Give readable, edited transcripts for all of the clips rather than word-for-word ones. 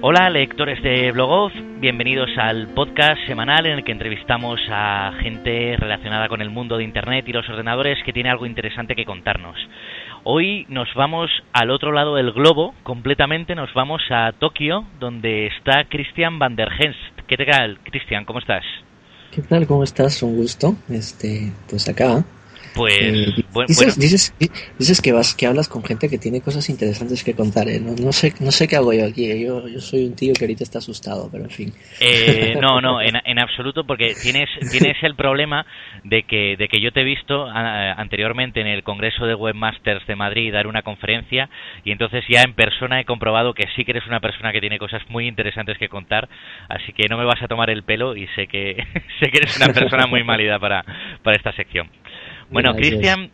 Hola lectores de Blogoff, bienvenidos al podcast semanal en el que entrevistamos a gente relacionada con el mundo de Internet y los ordenadores que tiene algo interesante que contarnos. Hoy nos vamos al otro lado del globo, completamente nos vamos a Tokio, donde está Christian van der Henst. ¿Qué tal, Christian? ¿Cómo estás? ¿Qué tal? ¿Cómo estás? Un gusto. Pues acá. Pues dices que hablas con gente que tiene cosas interesantes que contar, ¿eh? No sé qué hago yo aquí. Yo soy un tío que ahorita está asustado, pero en fin. No, en absoluto, porque tienes el problema de que yo te he visto anteriormente en el Congreso de Webmasters de Madrid dar una conferencia, y entonces ya en persona he comprobado que sí que eres una persona que tiene cosas muy interesantes que contar, así que no me vas a tomar el pelo y sé que eres una persona muy válida para esta sección. Bueno, Christian,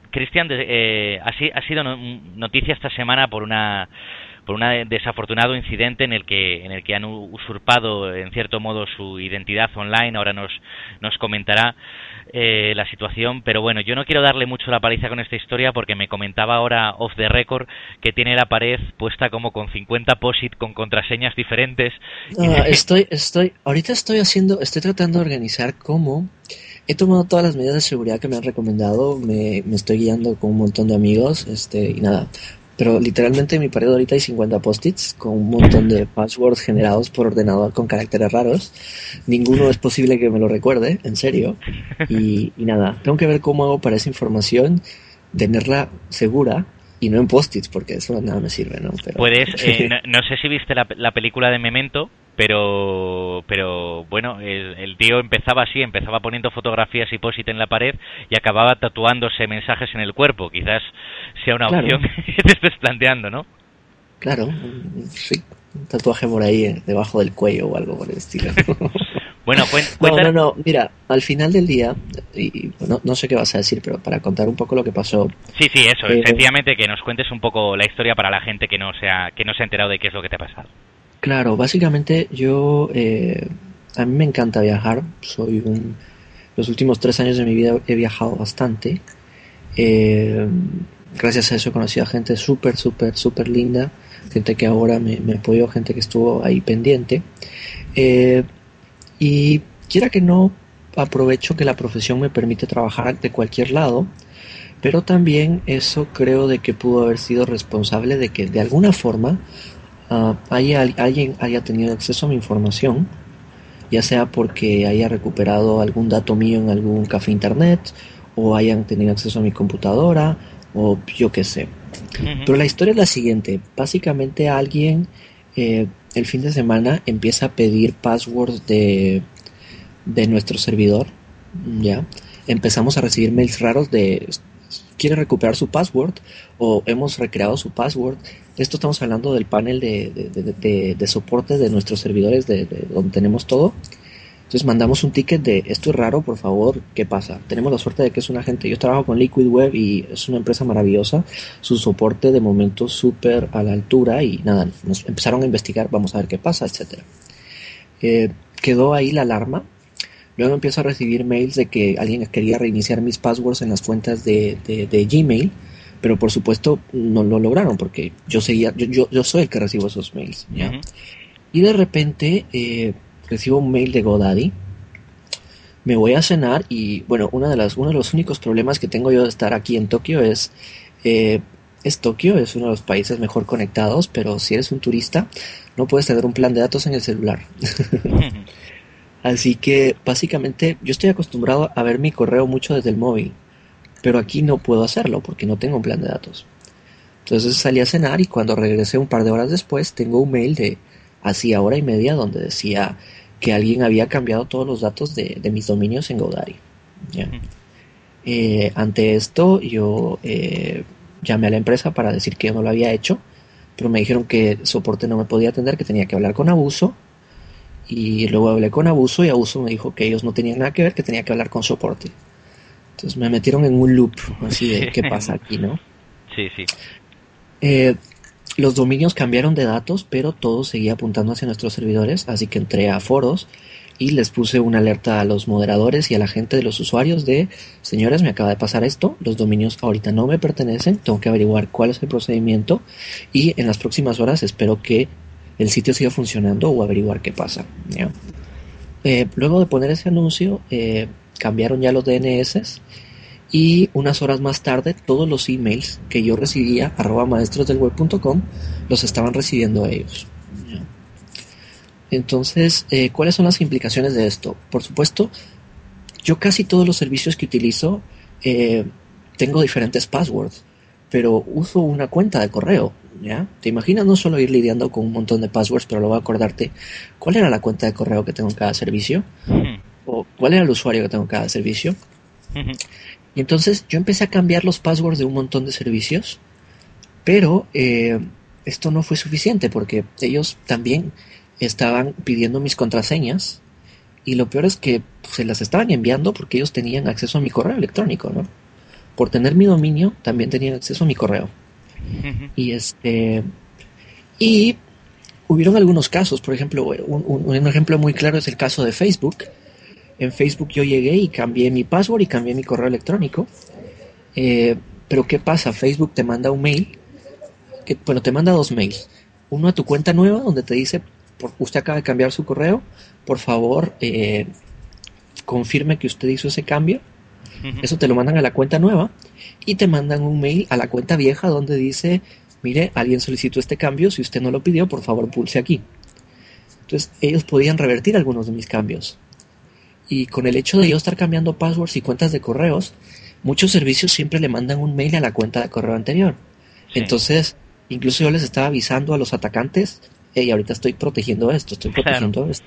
ha sido noticia esta semana por un desafortunado incidente en el que han usurpado en cierto modo su identidad online. Ahora nos comentará la situación, pero bueno, yo no quiero darle mucho la paliza con esta historia porque me comentaba ahora off the record que tiene la pared puesta como con 50 POSIT con contraseñas diferentes. Ahorita estoy tratando de organizar cómo. He tomado todas las medidas de seguridad que me han recomendado, me estoy guiando con un montón de amigos, y nada. Pero literalmente en mi pared ahorita hay 50 post-its con un montón de passwords generados por ordenador con caracteres raros. Ninguno es posible que me lo recuerde, en serio. Y nada, tengo que ver cómo hago para esa información, tenerla segura y no en post-its, porque eso nada me sirve, ¿no? Pero... Puedes, no sé si viste la película de Memento, pero bueno, el tío empezaba poniendo fotografías y post-it en la pared y acababa tatuándose mensajes en el cuerpo. Quizás sea una opción que te estés planteando, ¿no? Claro, sí, un tatuaje por ahí debajo del cuello o algo por el estilo. Bueno, cuéntanos. No, mira, al final del día, y no sé qué vas a decir, pero para contar un poco lo que pasó. Sí, eso, sencillamente que nos cuentes un poco la historia para la gente que no se ha enterado de qué es lo que te ha pasado. Claro, básicamente a mí me encanta viajar, los últimos 3 años de mi vida he viajado bastante, gracias a eso he conocido a gente súper linda, gente que ahora me apoyó, gente que estuvo ahí pendiente, y quiera que no, aprovecho que la profesión me permite trabajar de cualquier lado, pero también eso creo de que pudo haber sido responsable de que de alguna forma alguien haya tenido acceso a mi información, ya sea porque haya recuperado algún dato mío en algún café internet, o hayan tenido acceso a mi computadora, o yo qué sé. Uh-huh. Pero la historia es la siguiente. Básicamente alguien el fin de semana empieza a pedir passwords de nuestro servidor. Ya empezamos a recibir mails raros de quiere recuperar su password o hemos recreado su password. Esto estamos hablando del panel de soporte de nuestros servidores de donde tenemos todo. Entonces mandamos un ticket de esto es raro, por favor, ¿qué pasa? Tenemos la suerte de que es una gente, yo trabajo con Liquid Web y es una empresa maravillosa, su soporte de momento súper a la altura y nada, nos empezaron a investigar, vamos a ver qué pasa, etcétera. Quedó ahí la alarma. Luego empiezo a recibir mails de que alguien quería reiniciar mis passwords en las cuentas de Gmail, pero por supuesto no lo lograron porque yo soy el que recibo esos mails, ¿ya? Uh-huh. Y de repente recibo un mail de GoDaddy, me voy a cenar y bueno, uno de los únicos problemas que tengo yo de estar aquí en Tokio es Tokio, es uno de los países mejor conectados, pero si eres un turista no puedes tener un plan de datos en el celular. Uh-huh. Así que básicamente yo estoy acostumbrado a ver mi correo mucho desde el móvil, pero aquí no puedo hacerlo porque no tengo un plan de datos. Entonces salí a cenar y cuando regresé un par de horas después tengo un mail de hacía hora y media donde decía que alguien había cambiado todos los datos de mis dominios en GoDaddy. ¿Ya? Ante esto yo llamé a la empresa para decir que yo no lo había hecho, pero me dijeron que soporte no me podía atender, que tenía que hablar con Abuso. Y luego hablé con Abuso y Abuso me dijo que ellos no tenían nada que ver, que tenía que hablar con soporte. Entonces me metieron en un loop así de qué pasa aquí, ¿no? Sí. Los dominios cambiaron de datos, pero todo seguía apuntando hacia nuestros servidores, así que entré a foros y les puse una alerta a los moderadores y a la gente de los usuarios de señores, me acaba de pasar esto, los dominios ahorita no me pertenecen, tengo que averiguar cuál es el procedimiento y en las próximas horas espero que el sitio siga funcionando o averiguar qué pasa, ¿ya? Luego de poner ese anuncio, cambiaron ya los DNS y unas horas más tarde todos los emails que yo recibía @maestrosdelweb.com los estaban recibiendo ellos, ¿ya? Entonces, ¿cuáles son las implicaciones de esto? Por supuesto, yo casi todos los servicios que utilizo tengo diferentes passwords, pero uso una cuenta de correo, ¿ya? ¿Te imaginas no solo ir lidiando con un montón de passwords, pero luego acordarte cuál era la cuenta de correo que tengo en cada servicio? ¿O cuál era el usuario que tengo en cada servicio? Y entonces yo empecé a cambiar los passwords de un montón de servicios, pero esto no fue suficiente porque ellos también estaban pidiendo mis contraseñas y lo peor es que se las estaban enviando porque ellos tenían acceso a mi correo electrónico, ¿no? Por tener mi dominio también tenían acceso a mi correo. Y hubieron algunos casos, por ejemplo, un ejemplo muy claro es el caso de Facebook. En Facebook yo llegué y cambié mi password y cambié mi correo electrónico. Pero ¿qué pasa? Facebook te manda un mail, te manda dos mails. Uno a tu cuenta nueva donde te dice, usted acaba de cambiar su correo, por favor confirme que usted hizo ese cambio. Eso te lo mandan a la cuenta nueva y te mandan un mail a la cuenta vieja donde dice, mire, alguien solicitó este cambio, si usted no lo pidió, por favor pulse aquí. Entonces ellos podían revertir algunos de mis cambios. Y con el hecho de yo estar cambiando passwords y cuentas de correos, muchos servicios siempre le mandan un mail a la cuenta de correo anterior. Sí. Entonces, incluso yo les estaba avisando a los atacantes, hey, ahorita estoy protegiendo esto, esto.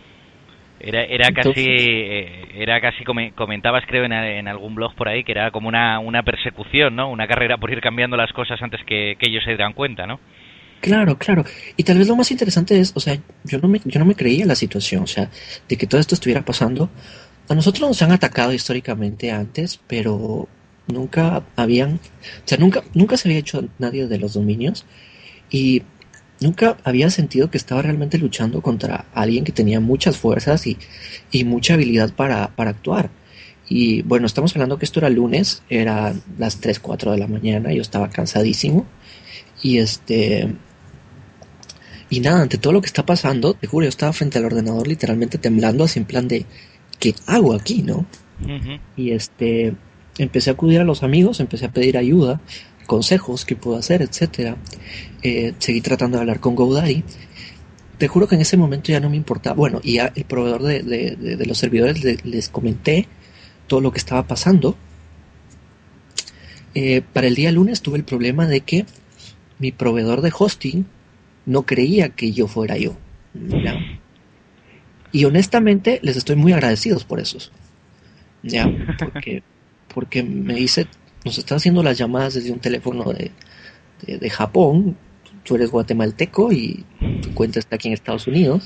Era casi comentabas, creo, en algún blog por ahí, que era como una persecución, ¿no? Una carrera por ir cambiando las cosas antes que ellos se dieran cuenta, ¿no? Claro. Y tal vez lo más interesante es, o sea, yo no me creía la situación, o sea, de que todo esto estuviera pasando. A nosotros nos han atacado históricamente antes, pero nunca se había hecho nadie de los dominios y nunca había sentido que estaba realmente luchando contra alguien que tenía muchas fuerzas y mucha habilidad para actuar. Y bueno, estamos hablando que esto era lunes, eran las 3, 4 de la mañana, yo estaba cansadísimo y y nada, ante todo lo que está pasando, te juro, yo estaba frente al ordenador literalmente temblando, así en plan de ¿qué hago aquí, no? Y empecé a acudir a los amigos, empecé a pedir ayuda, consejos, qué puedo hacer, etcétera. Seguí tratando de hablar con GoDaddy. Te juro que en ese momento ya no me importaba. Bueno, y ya el proveedor de los servidores les comenté todo lo que estaba pasando. Para el día lunes tuve el problema de que mi proveedor de hosting no creía que yo fuera yo, ¿ya? Y honestamente les estoy muy agradecidos por eso, ¿ya? Porque me dice, nos está haciendo las llamadas desde un teléfono de Japón, tú eres guatemalteco y tu cuenta está aquí en Estados Unidos.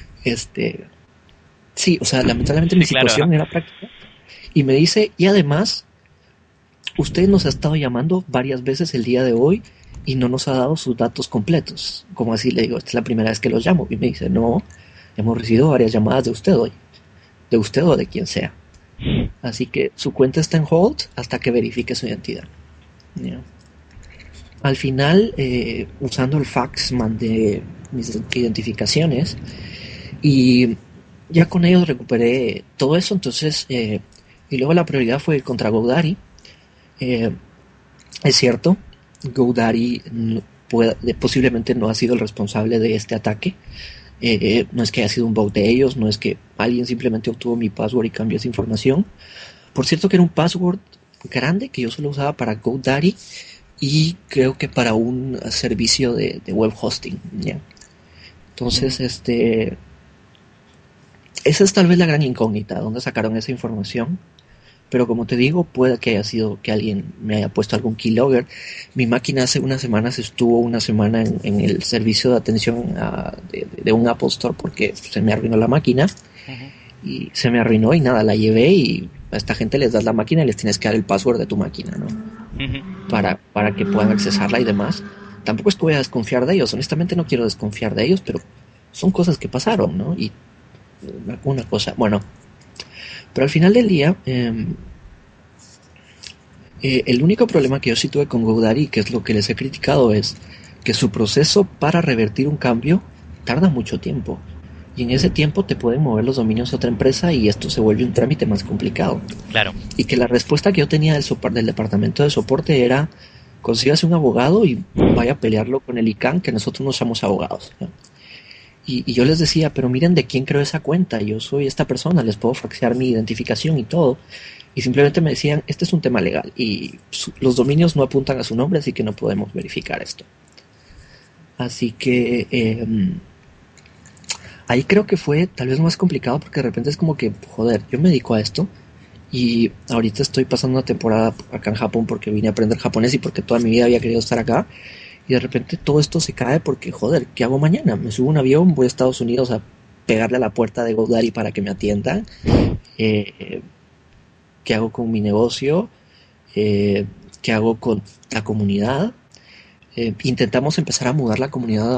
Sí, o sea, lamentablemente mi situación era práctica. Y me dice, y además, usted nos ha estado llamando varias veces el día de hoy y no nos ha dado sus datos completos. Como así le digo, esta es la primera vez que los llamo. Y me dice, no, hemos recibido varias llamadas de usted hoy, de usted o de quien sea. Así que su cuenta está en hold hasta que verifique su identidad. ¿Ya? Al final, usando el fax, mandé mis identificaciones y ya con ellos recuperé todo eso. Entonces, y luego la prioridad fue contra GoDaddy. Es cierto, GoDaddy posiblemente no ha sido el responsable de este ataque. No es que haya sido un bug de ellos, no es que alguien simplemente obtuvo mi password y cambió esa información. Por cierto que era un password grande que yo solo usaba para GoDaddy y creo que para un servicio de web hosting, ¿ya? Entonces, esa es tal vez la gran incógnita, ¿dónde sacaron esa información? Pero como te digo, puede que haya sido que alguien me haya puesto algún keylogger. Mi máquina hace unas semanas estuvo una semana en el servicio de atención de un Apple Store porque se me arruinó la máquina. Y se me arruinó y nada, la llevé y a esta gente les das la máquina y les tienes que dar el password de tu máquina, ¿no? Para que puedan accesarla y demás. Tampoco estuve a desconfiar de ellos, honestamente no quiero desconfiar de ellos, pero son cosas que pasaron, ¿no? Y una cosa, bueno, pero al final del día, el único problema que yo sí tuve con GoDaddy, que es lo que les he criticado, es que su proceso para revertir un cambio tarda mucho tiempo. Y en ese tiempo te pueden mover los dominios a otra empresa y esto se vuelve un trámite más complicado. Claro. Y que la respuesta que yo tenía del departamento de soporte era: consígase un abogado y vaya a pelearlo con el ICANN, que nosotros no somos abogados, ¿no? Y yo les decía, pero miren de quién creo esa cuenta, yo soy esta persona, les puedo faxear mi identificación y todo. Y simplemente me decían, este es un tema legal y los dominios no apuntan a su nombre, así que no podemos verificar esto. Así que ahí creo que fue tal vez más complicado, porque de repente es como que, joder, yo me dedico a esto y ahorita estoy pasando una temporada acá en Japón porque vine a aprender japonés y porque toda mi vida había querido estar acá. Y de repente todo esto se cae porque, joder, ¿qué hago mañana? Me subo a un avión, voy a Estados Unidos a pegarle a la puerta de GoDaddy para que me atiendan. ¿Qué hago con mi negocio? ¿Qué hago con la comunidad? Intentamos empezar a mudar la comunidad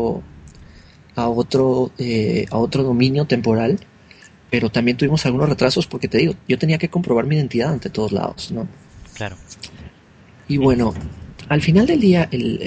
a otro dominio temporal, pero también tuvimos algunos retrasos porque, te digo, yo tenía que comprobar mi identidad ante todos lados, ¿no? Claro. Y bueno, al final del día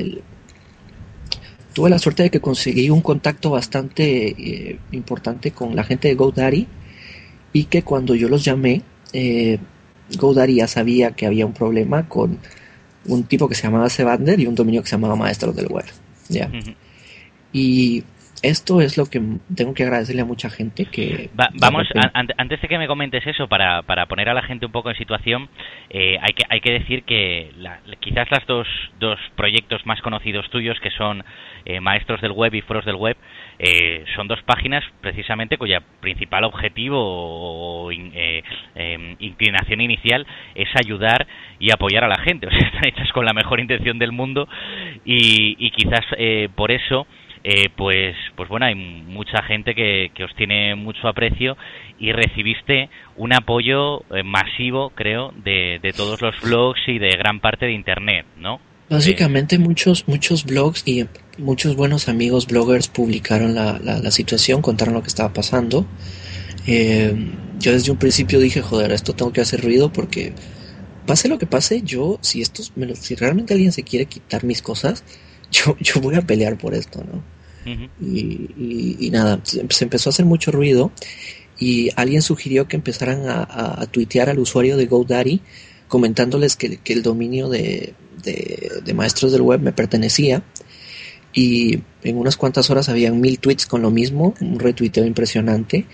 tuve la suerte de que conseguí un contacto bastante importante con la gente de GoDaddy, y que cuando yo los llamé, GoDaddy ya sabía que había un problema con un tipo que se llamaba Sebander y un dominio que se llamaba Maestros del Web, ¿ya? Y esto es lo que tengo que agradecerle a mucha gente que... Vamos, antes de que me comentes eso, para poner a la gente un poco en situación, hay que decir que quizás las dos proyectos más conocidos tuyos, que son Maestros del Web y Foros del Web, son dos páginas precisamente cuya principal objetivo o inclinación inicial es ayudar y apoyar a la gente. O sea, están hechas con la mejor intención del mundo y quizás por eso... pues bueno, hay mucha gente que os tiene mucho aprecio y recibiste un apoyo masivo, creo, de todos los blogs y de gran parte de internet, ¿no? Básicamente muchos blogs y muchos buenos amigos bloggers publicaron la situación, contaron lo que estaba pasando. Yo desde un principio dije, joder, esto tengo que hacer ruido porque pase lo que pase, si realmente alguien se quiere quitar mis cosas, yo voy a pelear por esto, ¿no? Uh-huh. Y nada, se empezó a hacer mucho ruido y alguien sugirió que empezaran a tuitear al usuario de GoDaddy comentándoles que el dominio de Maestros del Web me pertenecía, y en unas cuantas horas habían 1000 tweets con lo mismo, un retuiteo impresionante.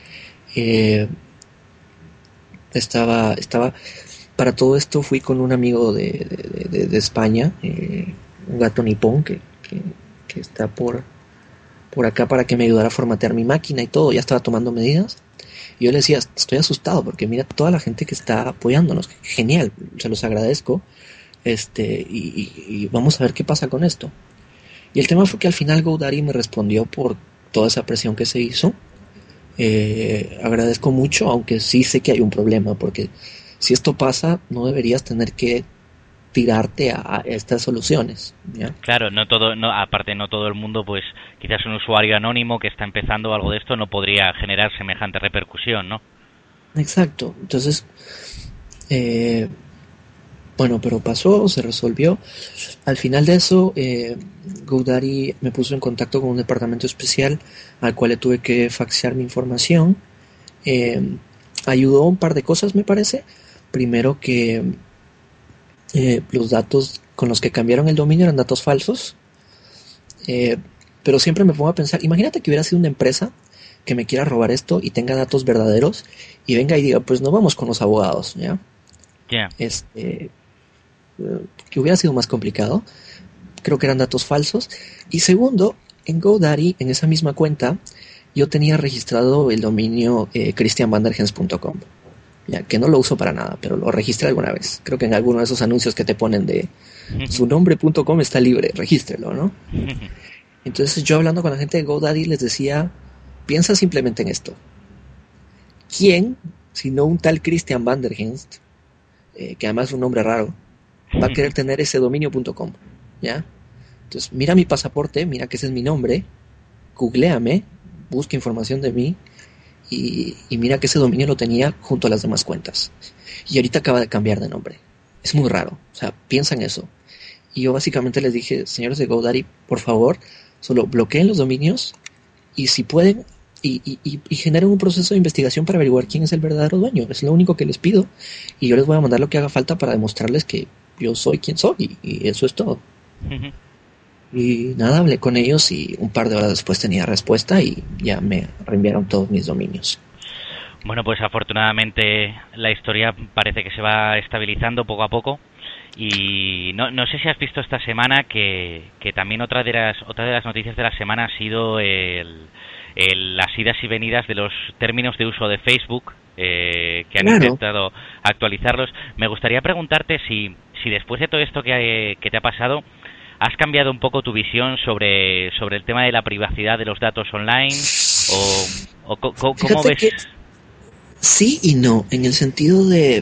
Para todo esto fui con un amigo de España, un gato nipón que está por acá, para que me ayudara a formatear mi máquina y todo. Ya estaba tomando medidas y yo le decía, estoy asustado porque mira toda la gente que está apoyándonos, genial, se los agradezco, y vamos a ver qué pasa con esto. Y el tema fue que al final GoDaddy me respondió por toda esa presión que se hizo. Agradezco mucho, aunque sí sé que hay un problema, porque si esto pasa no deberías tener que tirarte a estas soluciones, ¿ya? Claro, aparte no todo el mundo, pues quizás un usuario anónimo que está empezando algo de esto no podría generar semejante repercusión, ¿no? Exacto. Entonces, bueno, pero pasó, se resolvió. Al final de eso, GoDaddy me puso en contacto con un departamento especial al cual le tuve que faxear mi información. Ayudó un par de cosas, me parece. Primero, que los datos con los que cambiaron el dominio eran datos falsos, pero siempre me pongo a pensar, imagínate que hubiera sido una empresa que me quiera robar esto y tenga datos verdaderos y venga y diga, pues no vamos con los abogados, ¿ya? Yeah. Que hubiera sido más complicado. Creo que eran datos falsos. Y segundo, en GoDaddy, en esa misma cuenta, yo tenía registrado el dominio christianvandergens.com, ya que no lo uso para nada, pero lo registré alguna vez. Creo que en alguno de esos anuncios que te ponen de su nombre.com está libre, regístrelo, ¿no? Entonces yo, hablando con la gente de GoDaddy, les decía, piensa simplemente en esto. ¿Quién, si no un tal Christian Vandergens, que además es un nombre raro, va a querer tener ese dominio.com, ¿ya? Entonces mira mi pasaporte, mira que ese es mi nombre, googléame, busca información de mí, y mira que ese dominio lo tenía junto a las demás cuentas. Y ahorita acaba de cambiar de nombre. Es muy raro. O sea, piensa en eso. Y yo básicamente les dije, señores de GoDaddy, por favor, solo bloqueen los dominios y si pueden, y generen un proceso de investigación para averiguar quién es el verdadero dueño. Es lo único que les pido, y yo les voy a mandar lo que haga falta para demostrarles que yo soy quien soy, y eso es todo. Ujú. Y nada, hablé con ellos y un par de horas después tenía respuesta y ya me reenviaron todos mis dominios. Bueno, pues afortunadamente la historia parece que se va estabilizando poco a poco. Y no sé si has visto esta semana que también otra de las noticias de la semana ha sido las idas y venidas de los términos de uso de Facebook, que han intentado actualizarlos. Me gustaría preguntarte si después de todo esto que te ha pasado, has cambiado un poco tu visión sobre el tema de la privacidad de los datos online, o ¿cómo ves? Que sí y no, en el sentido de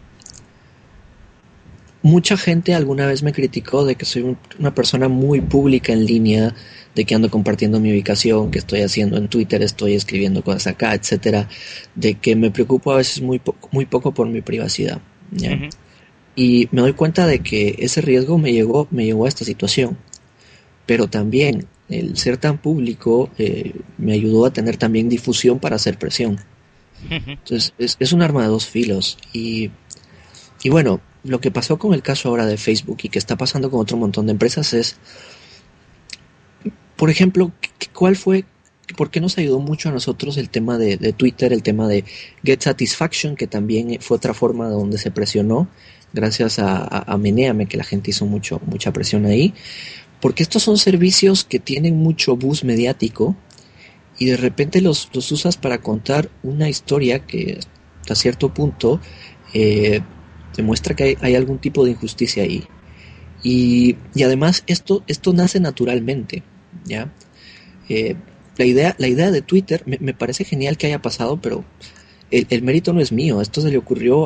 mucha gente alguna vez me criticó de que soy una persona muy pública en línea, de que ando compartiendo mi ubicación, que estoy haciendo en Twitter, estoy escribiendo cosas acá, etcétera, de que me preocupo a veces muy poco por mi privacidad, ¿ya? Uh-huh. Y me doy cuenta de que ese riesgo me llevó a esta situación, pero también el ser tan público me ayudó a tener también difusión para hacer presión. Uh-huh. Entonces es un arma de dos filos, y bueno, lo que pasó con el caso ahora de Facebook y que está pasando con otro montón de empresas es, por ejemplo, ¿por qué nos ayudó mucho a nosotros el tema de Twitter, el tema de Get Satisfaction, que también fue otra forma donde se presionó, gracias a Menéame, que la gente hizo mucha presión ahí? Porque estos son servicios que tienen mucho buzz mediático y de repente los usas para contar una historia que hasta cierto punto demuestra que hay algún tipo de injusticia ahí. Y además esto nace naturalmente, ¿ya? La idea de Twitter me parece genial que haya pasado, pero el mérito no es mío. Esto se le ocurrió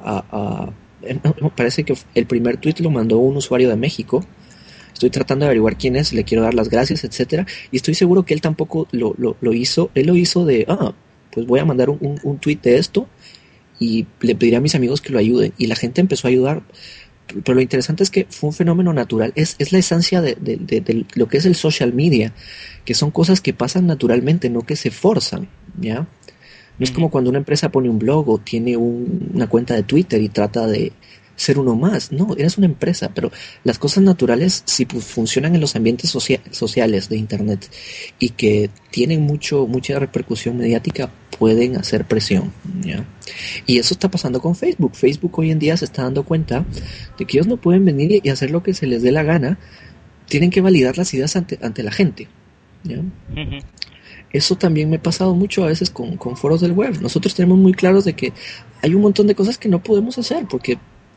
me parece que el primer tweet lo mandó un usuario de México. Estoy tratando de averiguar quién es, le quiero dar las gracias, etcétera. Y estoy seguro que él tampoco lo hizo. Él lo hizo de, pues voy a mandar un tweet de esto y le pediré a mis amigos que lo ayuden. Y la gente empezó a ayudar. Pero lo interesante es que fue un fenómeno natural. Es la esencia de lo que es el social media, que son cosas que pasan naturalmente, no que se forzan, ¿ya? No es como cuando una empresa pone un blog o tiene una cuenta de Twitter y trata de ser uno más. No, eres una empresa, pero las cosas naturales, si funcionan en los ambientes sociales de Internet y que tienen mucha repercusión mediática, pueden hacer presión, ¿ya? Y eso está pasando con Facebook. Facebook hoy en día se está dando cuenta de que ellos no pueden venir y hacer lo que se les dé la gana. Tienen que validar las ideas ante la gente, ¿ya? Uh-huh. Eso también me ha pasado mucho a veces con foros del web. Nosotros tenemos muy claros de que hay un montón de cosas que no podemos hacer porque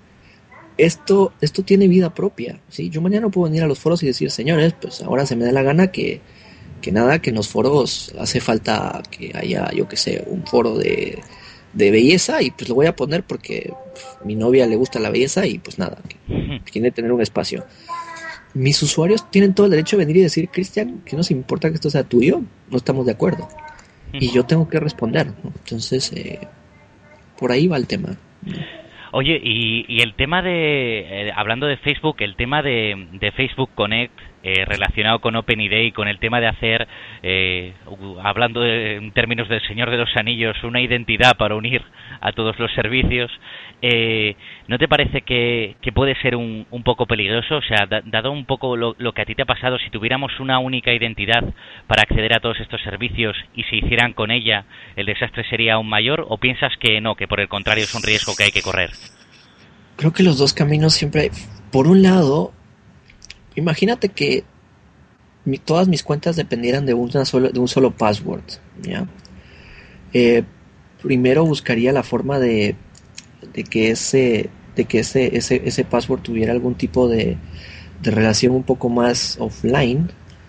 esto tiene vida propia, ¿sí? Yo mañana puedo venir a los foros y decir, señores, pues ahora se me da la gana que en los foros hace falta que haya, yo que sé, un foro de belleza, y pues lo voy a poner porque mi novia le gusta la belleza y pues nada, quiere tener un espacio. Mis usuarios tienen todo el derecho de venir y decir, Cristian, ¿qué nos importa que esto sea tuyo? No estamos de acuerdo. Y yo tengo que responder, ¿no? Entonces, por ahí va el tema. Oye, y el tema hablando de Facebook, el tema de Facebook Connect, relacionado con OpenID y con el tema de hacer, hablando en términos del Señor de los Anillos, una identidad para unir a todos los servicios, ¿no te parece que puede ser un poco peligroso? O sea, dado un poco lo que a ti te ha pasado, si tuviéramos una única identidad para acceder a todos estos servicios y se hicieran con ella, ¿el desastre sería aún mayor? ¿O piensas que no, que por el contrario es un riesgo que hay que correr? Creo que los dos caminos siempre hay. Por un lado, imagínate que todas mis cuentas dependieran de un solo password, ¿ya? Primero buscaría la forma de que ese password tuviera algún tipo de relación un poco más offline.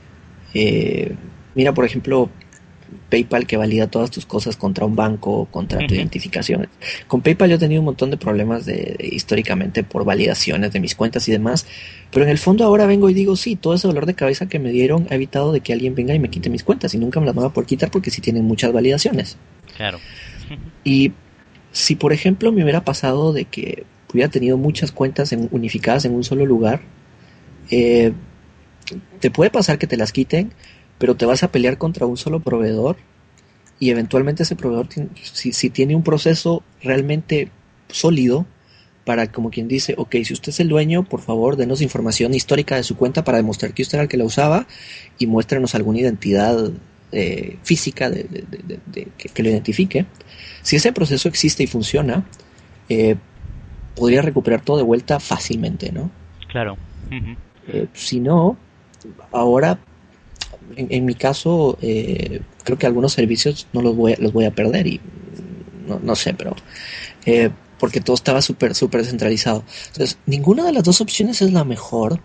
Mira, por ejemplo, PayPal, que valida todas tus cosas contra un banco, contra tu identificación. Con PayPal yo he tenido un montón de problemas históricamente por validaciones de mis cuentas y demás, pero en el fondo ahora vengo y digo, sí, todo ese dolor de cabeza que me dieron ha evitado de que alguien venga y me quite mis cuentas, y nunca me las van a poder quitar porque sí tienen muchas validaciones. Claro. Y si por ejemplo me hubiera pasado de que hubiera tenido muchas cuentas unificadas en un solo lugar, te puede pasar que te las quiten, pero te vas a pelear contra un solo proveedor y eventualmente ese proveedor, si tiene un proceso realmente sólido, para, como quien dice, ok, si usted es el dueño, por favor, denos información histórica de su cuenta para demostrar que usted era el que la usaba y muéstrenos alguna identidad física que lo identifique. Si ese proceso existe y funciona, podría recuperar todo de vuelta fácilmente, ¿no? Claro. Si no, ahora, en mi caso, creo que algunos servicios no los voy a perder y no sé, pero... porque todo estaba súper centralizado. Entonces, ninguna de las dos opciones es la mejor.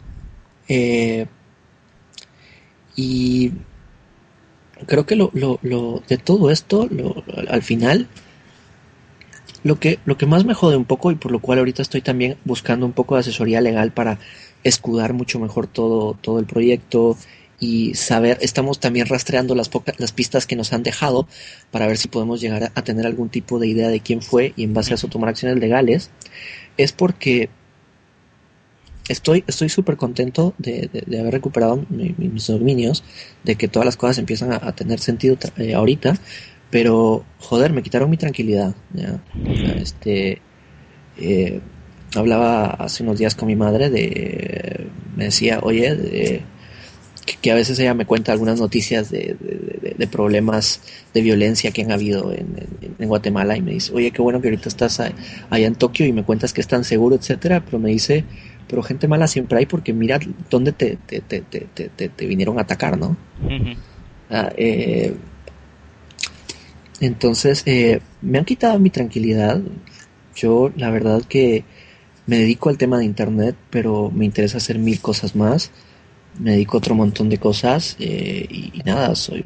Y creo que lo de todo esto, al final, lo que más me jode un poco, y por lo cual ahorita estoy también buscando un poco de asesoría legal para escudar mucho mejor todo el proyecto y saber, estamos también rastreando las pistas que nos han dejado para ver si podemos llegar a tener algún tipo de idea de quién fue y en base a eso tomar acciones legales, es porque estoy súper contento de haber recuperado mis dominios, de que todas las cosas empiezan a tener sentido ahorita, pero joder, me quitaron mi tranquilidad, ¿ya? O sea, hablaba hace unos días con mi madre me decía, oye, que a veces ella me cuenta algunas noticias de problemas de violencia que han habido en Guatemala y me dice, oye, qué bueno que ahorita estás allá en Tokio y me cuentas que es tan seguro, etcétera, pero me dice, pero gente mala siempre hay porque mira dónde te vinieron a atacar, ¿no? Entonces, me han quitado mi tranquilidad. Yo, la verdad que me dedico al tema de internet, pero me interesa hacer 1000 cosas más. Me dedico a otro montón de cosas y nada, soy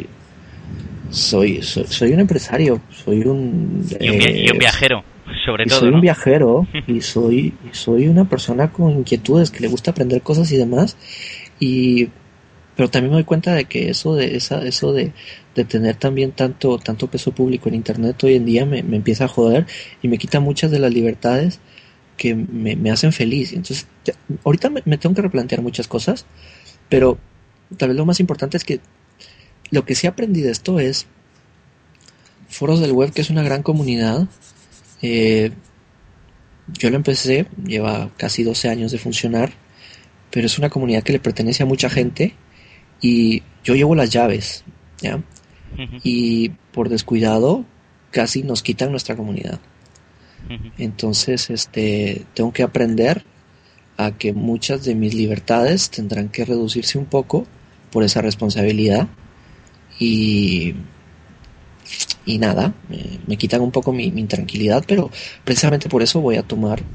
un empresario, soy un... y un viajero, sobre todo, soy ¿no? un viajero y soy una persona con inquietudes que le gusta aprender cosas y demás, pero también me doy cuenta de que eso de tener también tanto peso público en internet hoy en día me empieza a joder y me quita muchas de las libertades que me hacen feliz. Entonces, ahorita me tengo que replantear muchas cosas, pero tal vez lo más importante es que lo que sí aprendí de esto es Foros del Web, que es una gran comunidad. Yo lo empecé, lleva casi 12 años de funcionar, pero es una comunidad que le pertenece a mucha gente y yo llevo las llaves, ¿ya? Y por descuidado casi nos quitan nuestra comunidad. Entonces, tengo que aprender a que muchas de mis libertades tendrán que reducirse un poco por esa responsabilidad y nada, me quitan un poco mi tranquilidad, pero precisamente por eso voy a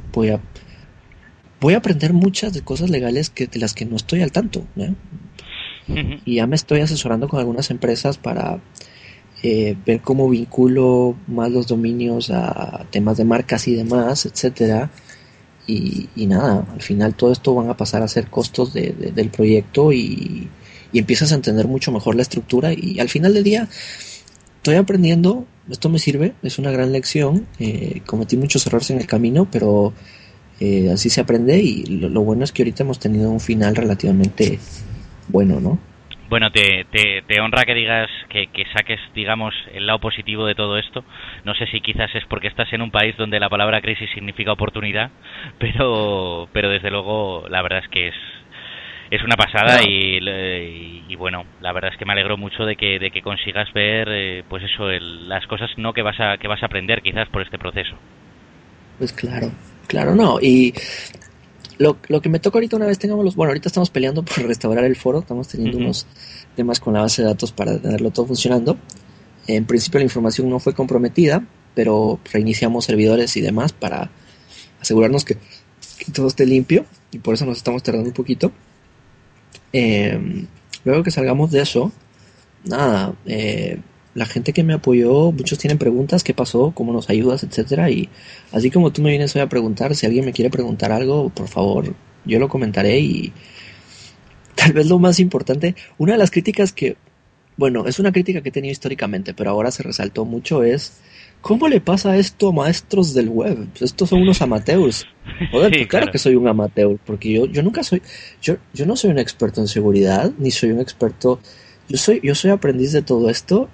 aprender muchas de cosas legales de las que no estoy al tanto, ¿no? Y ya me estoy asesorando con algunas empresas para ver cómo vinculo más los dominios a temas de marcas y demás, etcétera. Y nada, al final todo esto van a pasar a ser costos del proyecto y empiezas a entender mucho mejor la estructura y al final del día estoy aprendiendo, esto me sirve, es una gran lección, cometí muchos errores en el camino, pero así se aprende y lo bueno es que ahorita hemos tenido un final relativamente bueno, ¿no? Bueno, te honra que digas, que saques, digamos, el lado positivo de todo esto. No sé si quizás es porque estás en un país donde la palabra crisis significa oportunidad, pero desde luego la verdad es que es una pasada. Claro. Y bueno, la verdad es que me alegro mucho de que consigas ver, pues eso, las cosas no que vas a aprender quizás por este proceso. Pues claro no, y lo que me toca ahorita, una vez tengamos ahorita estamos peleando por restaurar el foro, estamos teniendo unos temas con la base de datos para tenerlo todo funcionando. En principio la información no fue comprometida, pero reiniciamos servidores y demás para asegurarnos que todo esté limpio, y por eso nos estamos tardando un poquito. Luego que salgamos de eso, nada, la gente que me apoyó, muchos tienen preguntas, qué pasó, cómo nos ayudas, etcétera, y así como tú me vienes hoy a preguntar, si alguien me quiere preguntar algo, por favor, yo lo comentaré. Y tal vez lo más importante, una de las críticas que, bueno, es una crítica que he tenido históricamente, pero ahora se resaltó mucho, es ¿cómo le pasa esto a maestros del web? Pues estos son unos amateurs. Joder, sí, claro que soy un amateur, porque yo nunca soy, yo no soy un experto en seguridad, ni soy un experto. yo soy aprendiz de todo esto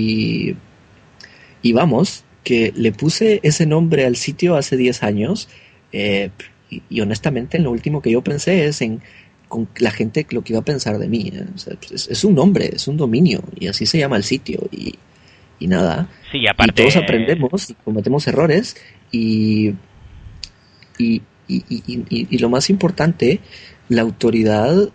y vamos, que le puse ese nombre al sitio hace 10 años y honestamente lo último que yo pensé es en con la gente lo que iba a pensar de mí. O sea, pues, es un nombre, es un dominio y así se llama el sitio y nada. Sí, Y aparte, todos aprendemos y cometemos errores y lo más importante, la autoridad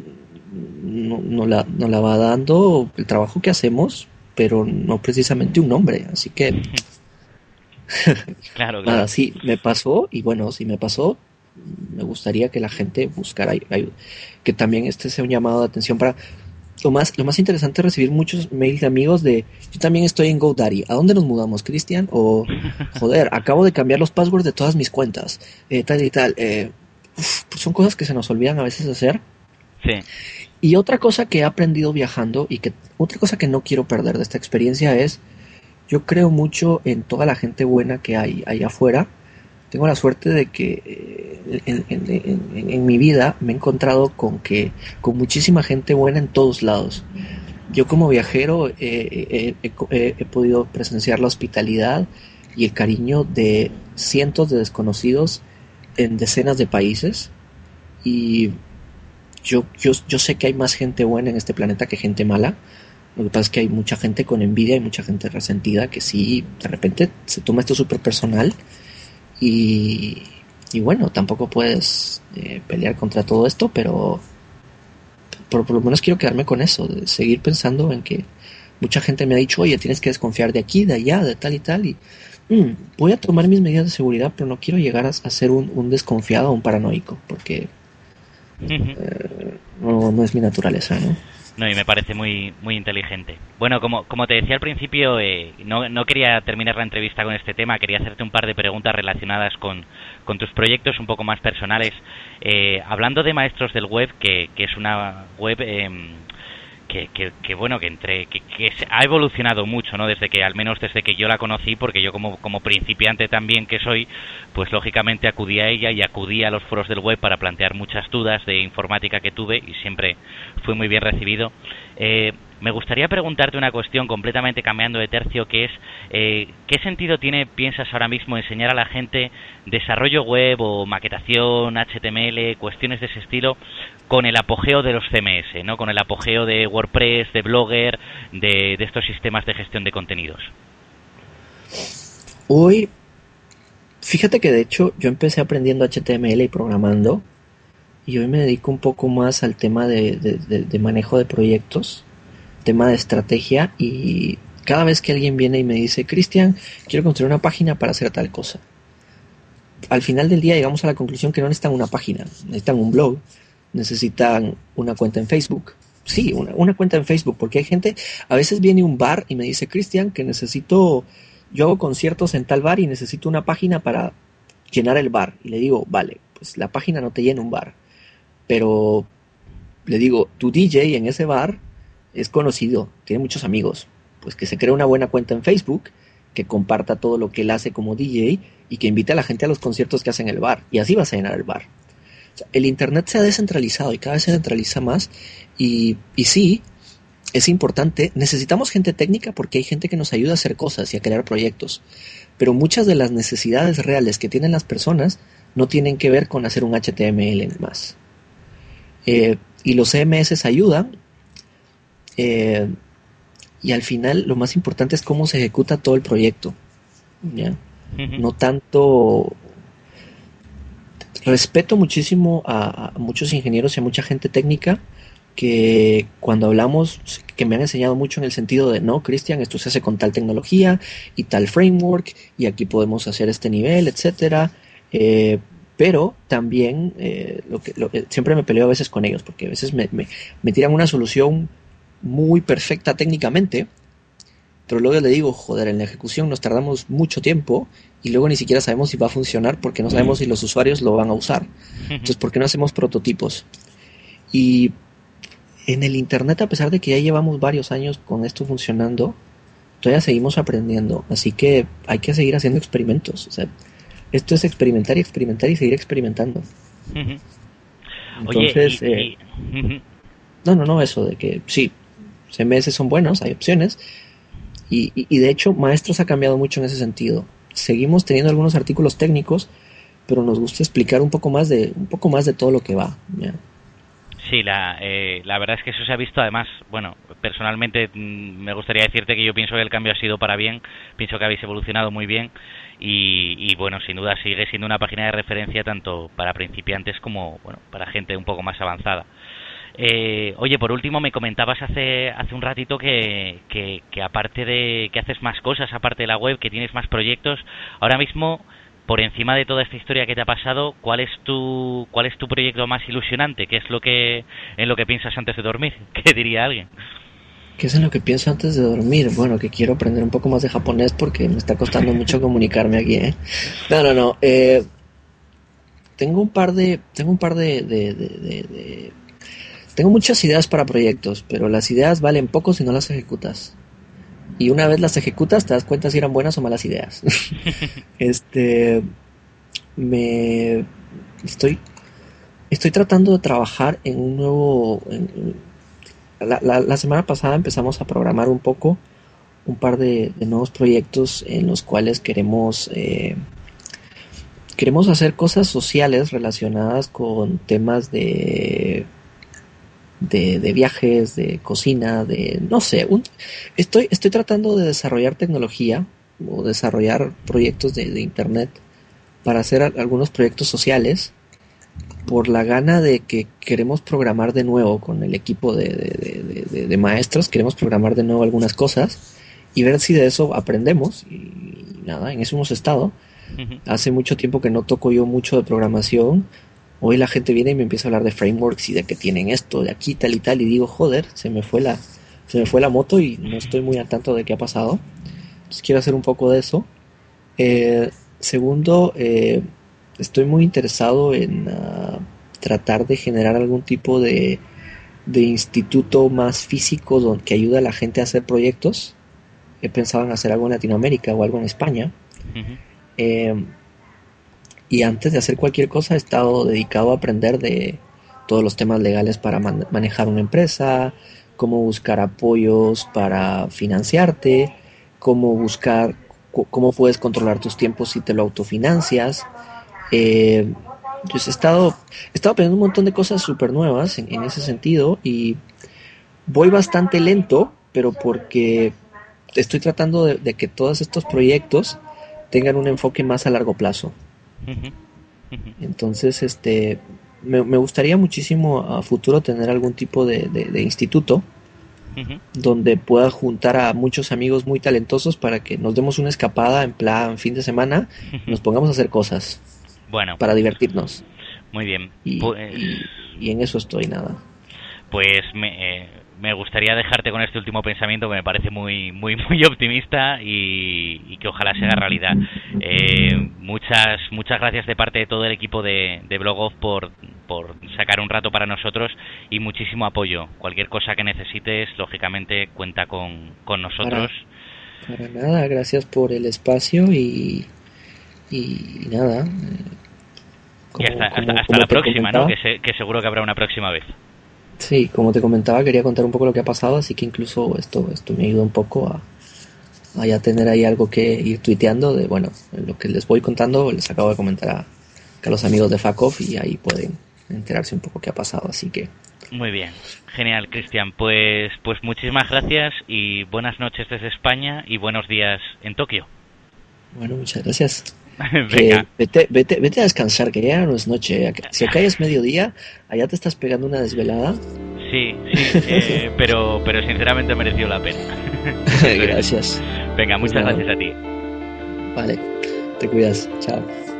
no la va dando el trabajo que hacemos, pero no precisamente un nombre. Así que claro, nada, claro. sí, me pasó y bueno, si me pasó, me gustaría que la gente buscara ayuda, que también este sea un llamado de atención para lo más interesante es recibir muchos mails de amigos de yo también estoy en GoDaddy, ¿a dónde nos mudamos, Cristian? O joder, acabo de cambiar los passwords de todas mis cuentas, tal y tal. Pues son cosas que se nos olvidan a veces hacer. Sí. Y otra cosa que he aprendido viajando y que otra cosa que no quiero perder de esta experiencia es yo creo mucho en toda la gente buena que hay allá afuera. Tengo la suerte de que en mi vida me he encontrado con muchísima gente buena en todos lados. Yo como viajero he podido presenciar la hospitalidad y el cariño de cientos de desconocidos en decenas de países y yo sé que hay más gente buena en este planeta que gente mala. Lo que pasa es que hay mucha gente con envidia y mucha gente resentida que sí, de repente se toma esto súper personal y, y bueno, tampoco puedes pelear contra todo esto, pero por lo menos quiero quedarme con eso, de seguir pensando en que mucha gente me ha dicho, oye, tienes que desconfiar de aquí, de allá, de tal y tal, y voy a tomar mis medidas de seguridad, pero no quiero llegar a ser un desconfiado o un paranoico, porque no es mi naturaleza, ¿no? No, y me parece muy muy inteligente. Bueno, como te decía al principio, no quería terminar la entrevista con este tema, quería hacerte un par de preguntas relacionadas con tus proyectos un poco más personales. Hablando de Maestros del Web, que es una web bueno, que ha evolucionado mucho, ¿no? Desde que, al menos desde que yo la conocí, porque yo como principiante también que soy, pues lógicamente acudí a ella y acudí a los foros del web para plantear muchas dudas de informática que tuve y siempre fui muy bien recibido. Me gustaría preguntarte una cuestión completamente cambiando de tercio, que es ¿qué sentido piensas ahora mismo enseñar a la gente desarrollo web o maquetación, HTML, cuestiones de ese estilo, con el apogeo de los CMS, ¿no? Con el apogeo de WordPress, de Blogger, de estos sistemas de gestión de contenidos? Hoy, fíjate que de hecho yo empecé aprendiendo HTML y programando y hoy me dedico un poco más al tema de manejo de proyectos, tema de estrategia y cada vez que alguien viene y me dice, Cristian, quiero construir una página para hacer tal cosa. Al final del día llegamos a la conclusión que no necesitan una página, necesitan un blog, necesitan una cuenta en Facebook. Sí, una cuenta en Facebook, porque hay gente, a veces viene un bar y me dice, Cristian, que yo hago conciertos en tal bar y necesito una página para llenar el bar. Y le digo, vale, pues la página no te llena un bar, pero le digo, tu DJ en ese bar es conocido, tiene muchos amigos, pues que se cree una buena cuenta en Facebook, que comparta todo lo que él hace como DJ y que invite a la gente a los conciertos que hace en el bar, y así vas a llenar el bar. O sea, el internet se ha descentralizado y cada vez se centraliza más y sí, es importante, necesitamos gente técnica porque hay gente que nos ayuda a hacer cosas y a crear proyectos, pero muchas de las necesidades reales que tienen las personas no tienen que ver con hacer un HTML más. Y los CMS ayudan, eh, y al final lo más importante es cómo se ejecuta todo el proyecto, ¿ya? No tanto. Respeto muchísimo a muchos ingenieros y a mucha gente técnica que cuando hablamos, que me han enseñado mucho en el sentido de, no, Cristian, esto se hace con tal tecnología y tal framework y aquí podemos hacer este nivel, etcétera. Pero también siempre me peleo a veces con ellos porque a veces me tiran una solución muy perfecta técnicamente, pero luego le digo, joder, en la ejecución nos tardamos mucho tiempo y luego ni siquiera sabemos si va a funcionar porque no sabemos si los usuarios lo van a usar. Entonces, ¿por qué no hacemos prototipos? Y en el internet, a pesar de que ya llevamos varios años con esto funcionando, todavía seguimos aprendiendo, así que hay que seguir haciendo experimentos. O sea, esto es experimentar y experimentar y seguir experimentando. Oye, Entonces, no, eso de que sí, CMS son buenos, hay opciones. Y de hecho, Maestros ha cambiado mucho en ese sentido. Seguimos teniendo algunos artículos técnicos, pero nos gusta explicar un poco más de todo lo que va, ¿ya? Sí, la verdad es que eso se ha visto. Además, bueno, personalmente me gustaría decirte que yo pienso que el cambio ha sido para bien, pienso que habéis evolucionado muy bien y bueno, sin duda sigue siendo una página de referencia tanto para principiantes como, bueno, para gente un poco más avanzada. Oye, por último, me comentabas hace un ratito que aparte de que haces más cosas, aparte de la web, que tienes más proyectos. Ahora mismo, por encima de toda esta historia que te ha pasado, ¿cuál es tu proyecto más ilusionante? ¿Qué es en lo que piensas antes de dormir? ¿Qué diría alguien? ¿Qué es en lo que pienso antes de dormir? Bueno, que quiero aprender un poco más de japonés porque me está costando mucho comunicarme aquí, ¿eh? No. Tengo muchas ideas para proyectos, pero las ideas valen poco si no las ejecutas. Y una vez las ejecutas, te das cuenta si eran buenas o malas ideas. Me estoy tratando de trabajar en un nuevo. La semana pasada empezamos a programar un par de nuevos proyectos en los cuales queremos hacer cosas sociales relacionadas con temas de viajes, de cocina, no sé. Estoy tratando de desarrollar tecnología o desarrollar proyectos de internet para hacer algunos proyectos sociales por la gana de que queremos programar de nuevo con el equipo de maestros, queremos programar de nuevo algunas cosas y ver si de eso aprendemos y nada, en eso hemos estado. Hace mucho tiempo que no toco yo mucho de programación. Hoy la gente viene y me empieza a hablar de frameworks y de que tienen esto, de aquí, tal y tal, y digo, joder, se me fue la moto y no estoy muy al tanto de qué ha pasado. Entonces quiero hacer un poco de eso. Segundo, estoy muy interesado en tratar de generar algún tipo de instituto más físico que ayude a la gente a hacer proyectos. He pensado en hacer algo en Latinoamérica o algo en España. Y antes de hacer cualquier cosa he estado dedicado a aprender de todos los temas legales para manejar una empresa, cómo buscar apoyos para financiarte, cómo puedes controlar tus tiempos si te lo autofinancias. Pues he estado aprendiendo un montón de cosas súper nuevas en ese sentido y voy bastante lento, pero porque estoy tratando de que todos estos proyectos tengan un enfoque más a largo plazo. Entonces, me gustaría muchísimo a futuro tener algún tipo de instituto donde pueda juntar a muchos amigos muy talentosos para que nos demos una escapada en plan fin de semana y nos pongamos a hacer cosas. Bueno, para divertirnos. Muy bien. Y en eso estoy, nada. Pues me gustaría dejarte con este último pensamiento que me parece muy muy muy optimista y que ojalá sea realidad. Muchas gracias de parte de todo el equipo de Blogoff por sacar un rato para nosotros y muchísimo apoyo. Cualquier cosa que necesites, lógicamente cuenta con nosotros. Para nada, gracias por el espacio y nada. Y hasta la próxima, ¿no? Que seguro que habrá una próxima vez. Sí, como te comentaba, quería contar un poco lo que ha pasado, así que incluso esto me ayuda un poco a ya tener ahí algo que ir tuiteando de, bueno, lo que les voy contando, les acabo de comentar a los amigos de FACOF y ahí pueden enterarse un poco qué ha pasado, así que... Muy bien, genial, Cristian, pues muchísimas gracias y buenas noches desde España y buenos días en Tokio. Bueno, muchas gracias. Venga. Vete a descansar, que ya no es noche. Si acá ya es mediodía, allá te estás pegando una desvelada. Sí, pero sinceramente mereció la pena. Gracias. Venga, muchas gracias a ti. Vale, te cuidas. Chao.